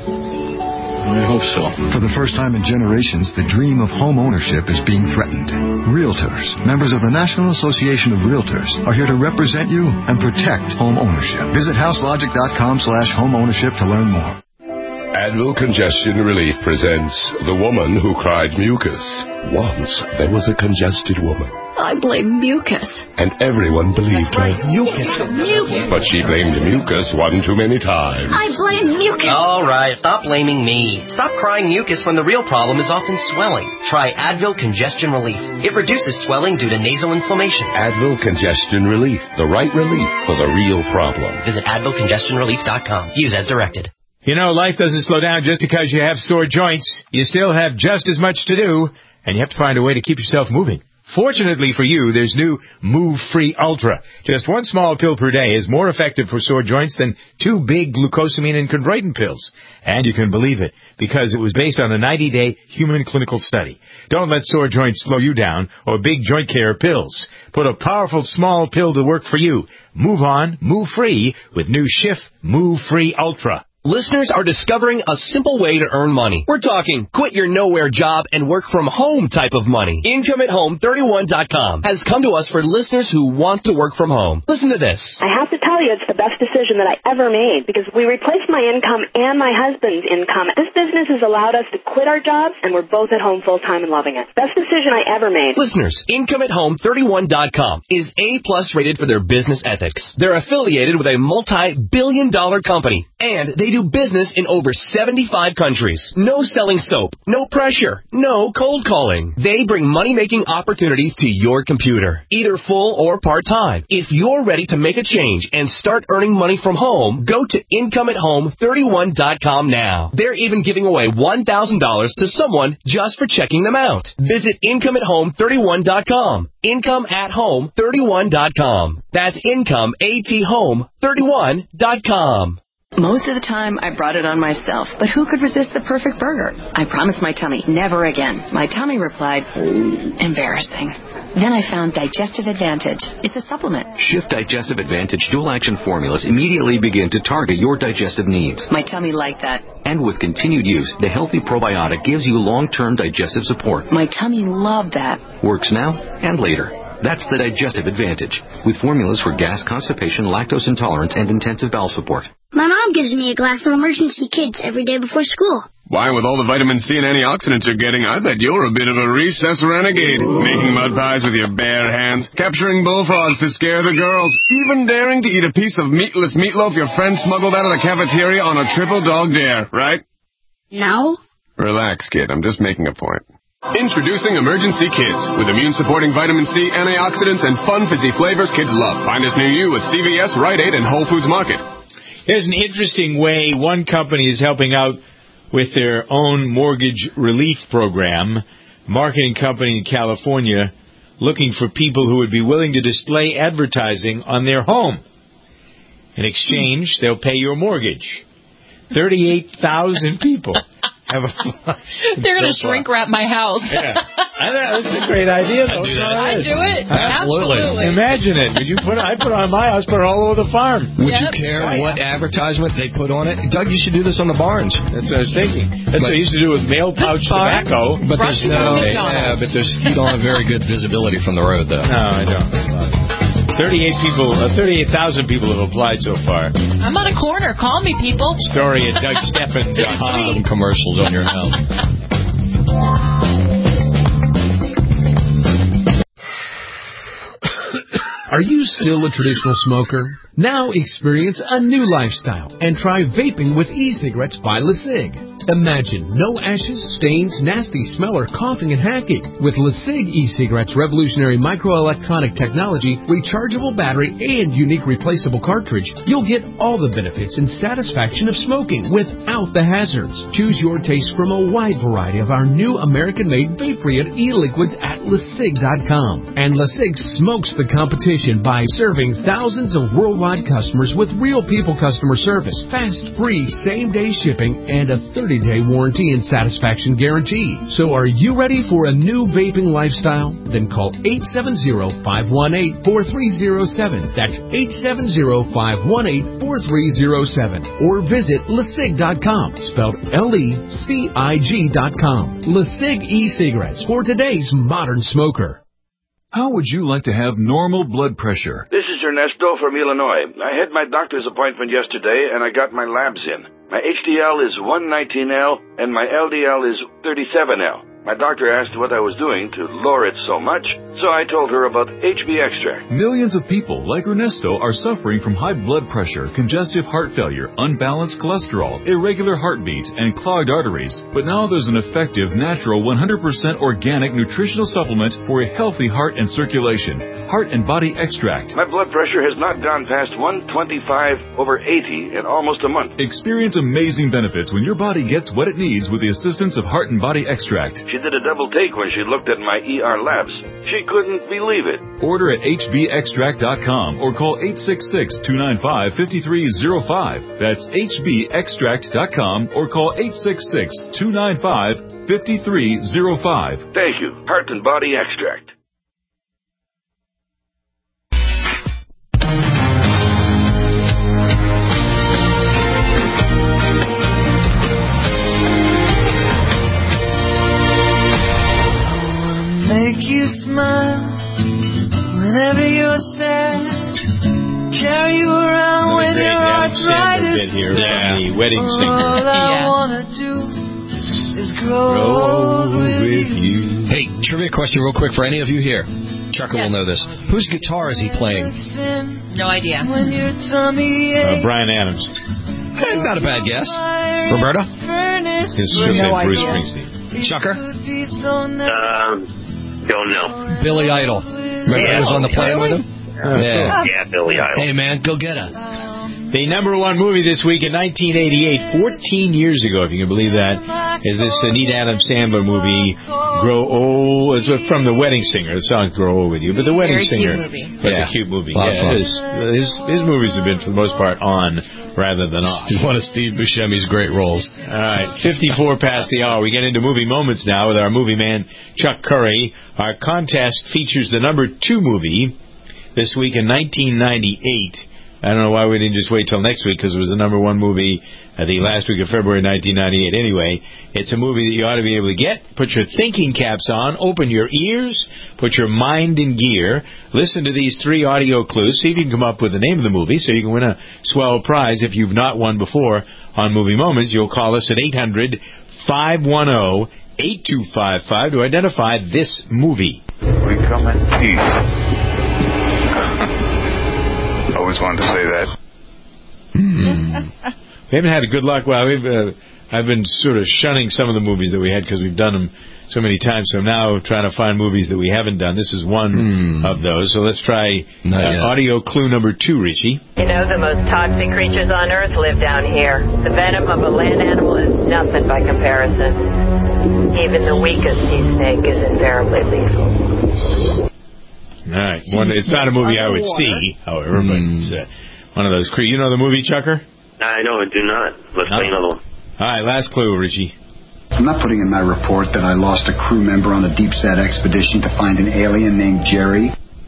S7: I hope so.
S8: For the first time in generations, the dream of home ownership is being threatened. Realtors, members of the National Association of Realtors, are here to represent you and protect home ownership. Visit houselogic.com/homeownership to learn more.
S10: Advil Congestion Relief presents The Woman Who Cried Mucus. Once there was a congested woman.
S11: I blame mucus.
S10: And everyone believed her.
S11: Mucus.
S10: But she blamed mucus one too many times.
S11: I blame mucus.
S24: All right, stop blaming me. Stop crying mucus when the real problem is often swelling. Try Advil Congestion Relief. It reduces swelling due to nasal inflammation.
S10: Advil Congestion Relief. The right relief for the real problem.
S24: Visit AdvilCongestionRelief.com. Use as directed.
S1: You know, life doesn't slow down just because you have sore joints. You still have just as much to do, and you have to find a way to keep yourself moving. Fortunately for you, there's new Move Free Ultra. Just one small pill per day is more effective for sore joints than 2 big glucosamine and chondroitin pills. And you can believe it, because it was based on a 90-day human clinical study. Don't let sore joints slow you down or big joint care pills. Put a powerful small pill to work for you. Move on, move free with new Schiff Move Free Ultra.
S27: Listeners are discovering a simple way to earn money. We're talking quit your nowhere job and work from home type of money. IncomeAtHome31.com has come to us for listeners who want to work from home. Listen to this.
S28: I have to tell you, it's the best decision that I ever made because we replaced my income and my husband's income. This business has allowed us to quit our jobs, and we're both at home full time and loving it. Best decision I ever made.
S27: Listeners, IncomeAtHome31.com is A+ rated for their business ethics. They're affiliated with a multi-billion-dollar company, and they do business in over 75 countries. No selling soap, no pressure, no cold calling. They bring money-making opportunities to your computer, either full or part-time. If you're ready to make a change and start earning money from home, go to IncomeAtHome31.com now. They're even giving away $1,000 to someone just for checking them out. Visit IncomeAtHome31.com. IncomeAtHome31.com. That's IncomeAtHome31.com.
S29: Most of the time, I brought it on myself, but who could resist the perfect burger? I promised my tummy, never again. My tummy replied, embarrassing. Then I found Digestive Advantage. It's a supplement.
S30: Shift Digestive Advantage dual-action formulas immediately begin to target your digestive needs.
S29: My tummy liked that.
S30: And with continued use, the Healthy Probiotic gives you long-term digestive support.
S29: My tummy loved that.
S30: Works now and later. That's the Digestive Advantage, with formulas for gas, constipation, lactose intolerance, and intensive bowel support.
S6: My mom gives me a glass of Emergency Kids every day before school.
S31: Why, with all the vitamin C and antioxidants you're getting, I bet you're a bit of a recess renegade. Making mud pies with your bare hands, capturing bullfrogs to scare the girls, even daring to eat a piece of meatless meatloaf your friend smuggled out of the cafeteria on a triple dog dare, right?
S6: No.
S31: Relax, kid. I'm just making a point. Introducing Emergency Kids. With immune-supporting vitamin C, antioxidants, and fun, fizzy flavors kids love. Find us near you at CVS, Rite Aid, and Whole Foods Market.
S1: Here's an interesting way one company is helping out with their own mortgage relief program. Marketing company in California looking for people who would be willing to display advertising on their home. In exchange, they'll pay your mortgage. 38,000 people have applied.
S3: They're going to shrink wrap my house.
S1: Yeah. I know, that's a great idea, though.
S3: I'd do it.
S1: Absolutely. Imagine it. I put it on my house, put it all over the farm.
S2: Would you care what advertisement they put on it? Doug, you should do this on the barns.
S1: That's what I was thinking. That's what I used to do with mail pouch tobacco.
S2: But there's you don't have very good visibility from the road, though.
S1: No, I don't. 38,000 people have applied so far.
S3: I'm on a corner. Call me, people.
S1: Story at DougSteffen.com.
S2: Commercials on your house.
S32: Are you still a traditional smoker? Now experience a new lifestyle and try vaping with e-cigarettes by LeSig. Imagine no ashes, stains, nasty smell, or coughing and hacking. With LeSig e-cigarettes' revolutionary microelectronic technology, rechargeable battery, and unique replaceable cartridge, you'll get all the benefits and satisfaction of smoking without the hazards. Choose your taste from a wide variety of our new American-made Vaporeon e-liquids at LeSig.com. And LeSig smokes the competition by serving thousands of worldwide customers with real people customer service, fast, free, same-day shipping, and a 30-day warranty and satisfaction guarantee. So are you ready for a new vaping lifestyle? Then call 870-518-4307. That's 870-518-4307. Or visit LeSig.com, spelled LECIG.com. LeSig e-cigarettes for today's modern smoker.
S9: How would you like to have normal blood pressure?
S12: This is Ernesto from Illinois. I had my doctor's appointment yesterday, and I got my labs in. My HDL is 119L, and my LDL is 37L. My doctor asked what I was doing to lower it so much, so I told her about HB Extract.
S9: Millions of people like Ernesto are suffering from high blood pressure, congestive heart failure, unbalanced cholesterol, irregular heartbeat, and clogged arteries. But now there's an effective, natural, 100% organic nutritional supplement for a healthy heart and circulation. Heart and Body Extract.
S12: My blood pressure has not gone past 125/80 in almost a month.
S9: Experience amazing benefits when your body gets what it needs with the assistance of Heart and Body Extract.
S12: She did a double take when she looked at my ER labs. She couldn't believe it.
S9: Order at hbextract.com or call 866-295-5305. That's hbextract.com or call 866-295-5305.
S12: Thank you. Heart and Body Extract.
S16: Make you smile whenever you're sad. Carry you around when your arthritis.
S1: Here from the Wedding Singer.
S16: All I wanna do is grow old with you.
S2: Hey, trivia question real quick for any of you here. Chucker will know this. Whose guitar is he playing?
S3: No idea.
S1: Bryan Adams.
S2: Not a bad guess. Roberta?
S1: This is just Bruce Springsteen.
S2: Chucker?
S14: Don't know.
S2: Billy Idol. Remember he was on the plane with him?
S14: Yeah, Billy Idol.
S2: Hey, man, go get it.
S1: The number one movie this week in 1988, 14 years ago, if you can believe that, is this Neat Adam Sandler movie, Grow Old. It's from The Wedding Singer. The song Grow Old With You. But The Wedding Singer. It's a cute movie. His movies have been, for the most part, on rather than off.
S2: One of Steve Buscemi's great roles.
S1: All right, 54 past the hour. We get into movie moments now with our movie man, Chuck Curry. Our contest features the number 2 movie this week in 1998. I don't know why we didn't just wait till next week, because it was the number 1 movie the last week of February 1998. Anyway, it's a movie that you ought to be able to get. Put your thinking caps on, open your ears, put your mind in gear, listen to these 3 audio clues, see if you can come up with the name of the movie so you can win a swell prize if you've not won before on Movie Moments. You'll call us at 800-510-8255 to identify this movie.
S15: We come in peace. Always wanted to say that.
S1: We haven't had a good luck. Well, I've been sort of shunning some of the movies that we had because we've done them so many times. So I'm now trying to find movies that we haven't done. This is one of those. So let's try audio clue number 2, Richie.
S17: You know, the most toxic creatures on Earth live down here. The venom of a land animal is nothing by comparison. Even the weakest sea snake is invariably lethal.
S1: All right. It's not a movie I would see, however, but it's one of those. You know the movie, Chucker?
S14: I know, I do not. Let's play another one.
S1: All right, last clue, Richie.
S18: I'm not putting in my report that I lost a crew member on a DeepSat expedition to find an alien named Jerry.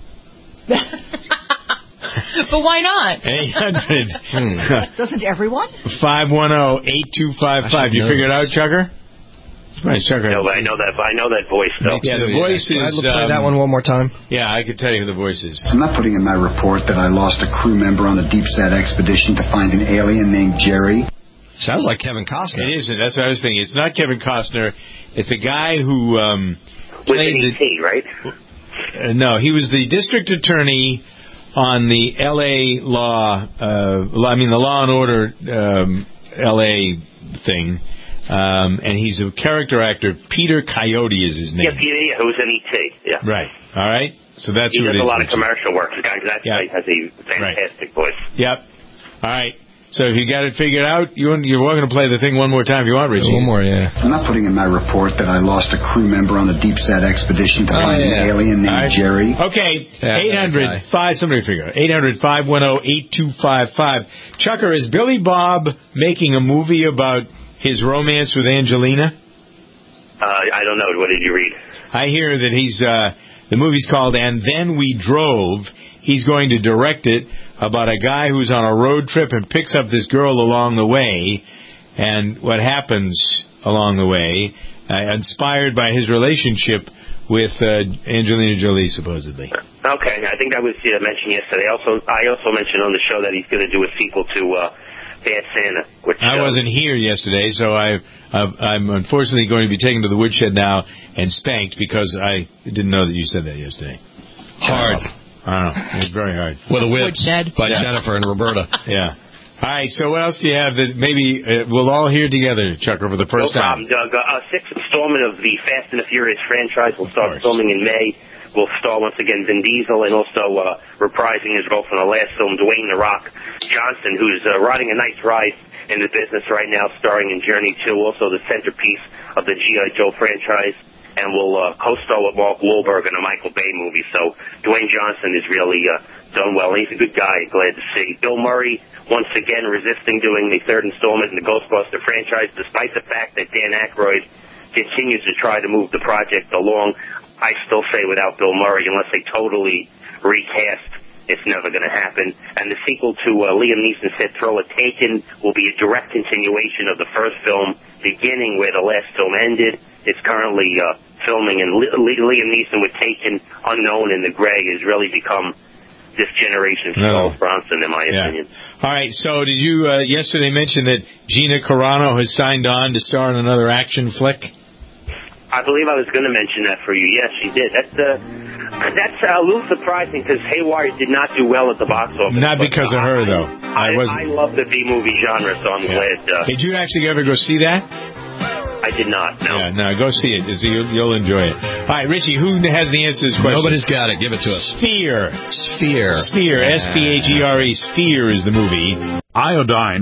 S3: But why not?
S1: 800.
S13: Doesn't everyone?
S1: 510-8255. You figured it out, Chucker? Right, Chucker.
S14: No, but I know that voice, though.
S1: Yeah, the voice is...
S2: Can I play that one more time?
S1: Yeah, I could tell you who the voice is.
S18: I'm not putting in my report that I lost a crew member on a DeepSat expedition to find an alien named Jerry.
S2: Sounds like Kevin Costner.
S1: It isn't. That's what I was thinking. It's not Kevin Costner. It's the guy who played
S14: the... right?
S1: No, he was the district attorney on the L.A. the Law and Order L.A. thing. And he's a character actor. Peter Coyote is his name.
S14: Yeah, who's in E.T. Yeah.
S1: Right. All right. So that's
S14: he
S1: who it
S14: does
S1: is.
S14: a lot of commercial work. That guy has a fantastic voice.
S1: Yep. All right. So if you got it figured out, you're welcome to play the thing one more time if you want, Richie.
S2: One more, yeah.
S18: I'm not putting in my report that I lost a crew member on the deep set expedition to find an alien named Jerry.
S1: Okay, 800-5, somebody figure it out, 800-510-8255. Chucker, is Billy Bob making a movie about his romance with Angelina?
S14: I don't know. What did you read?
S1: I hear that he's, the movie's called And Then We Drove. He's going to direct it about a guy who's on a road trip and picks up this girl along the way, and what happens along the way, inspired by his relationship with Angelina Jolie, supposedly.
S14: Okay, I think that was mentioned yesterday. I also mentioned on the show that he's going to do a sequel to Bad Santa.
S1: I wasn't here yesterday, so I'm unfortunately going to be taken to the woodshed now and spanked because I didn't know that you said that yesterday.
S2: Hard.
S1: I don't know. It was very hard.
S2: With a whip by Jennifer and Roberta.
S1: Yeah. All right, so what else do you have that maybe we'll all hear together, Chuck, over the first time?
S14: No problem, Doug. A sixth installment of the Fast and the Furious franchise will start filming in May. We'll star once again Vin Diesel and also reprising his role from the last film, Dwayne The Rock Johnson, who's riding a nice ride in the business right now, starring in Journey 2, also the centerpiece of the G.I. Joe franchise. And will co-star with Mark Wahlberg in a Michael Bay movie. So Dwayne Johnson is really done well. He's a good guy, glad to see. Bill Murray, once again, resisting doing the third installment in the Ghostbuster franchise, despite the fact that Dan Aykroyd continues to try to move the project along. I still say without Bill Murray, unless they totally recast, it's never going to happen. And the sequel to Liam Neeson's hit Thriller, Taken, will be a direct continuation of the first film, beginning where the last film ended. It's currently filming, and Liam Neeson with Taken, unknown in the gray, has really become this generation's Charles Bronson, in my opinion.
S1: All right, so did you yesterday mention that Gina Carano has signed on to star in another action flick?
S14: I believe I was going to mention that for you. Yes, she did. That's a little surprising because Haywire did not do well at the box office.
S1: Not because of her, though.
S14: I love the B-movie genre, so I'm glad.
S1: Did you actually ever go see that?
S14: I did not, no.
S1: Yeah, no, go see it. You'll enjoy it. All right, Richie, who has the answer to this question?
S2: Nobody's got it. Give it to us.
S1: Sphere.
S2: Sphere.
S1: Sphere, S-P-H-E-R-E. Sphere is the movie.
S9: Iodine